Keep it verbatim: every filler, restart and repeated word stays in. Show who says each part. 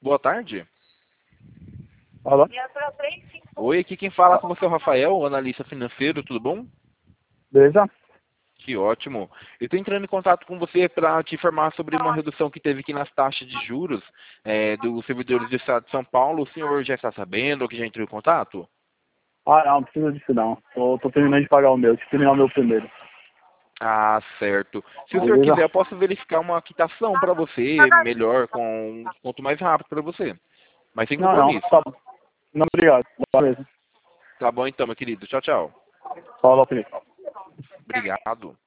Speaker 1: Boa tarde.
Speaker 2: Alô?
Speaker 1: Oi, aqui quem fala com você é o Rafael, analista financeiro, tudo bom?
Speaker 2: Beleza?
Speaker 1: Que ótimo. Eu estou entrando em contato com você para te informar sobre uma redução que teve aqui nas taxas de juros é, dos servidores do Estado de São Paulo. O senhor já está sabendo ou que já entrou em contato?
Speaker 2: Ah, não, não precisa disso não. Tô, tô terminando de pagar o meu, deixa eu terminar o meu primeiro.
Speaker 1: Ah, certo. Se o senhor
Speaker 2: Beleza?
Speaker 1: quiser, eu posso verificar uma quitação para você, melhor, com um desconto mais rápido para você. Mas sem
Speaker 2: Não, não,
Speaker 1: compromisso.
Speaker 2: tá bom. Não, obrigado. Beleza.
Speaker 1: Tá bom então, meu querido. Tchau, tchau.
Speaker 2: Falou, Felipe.
Speaker 1: Obrigado.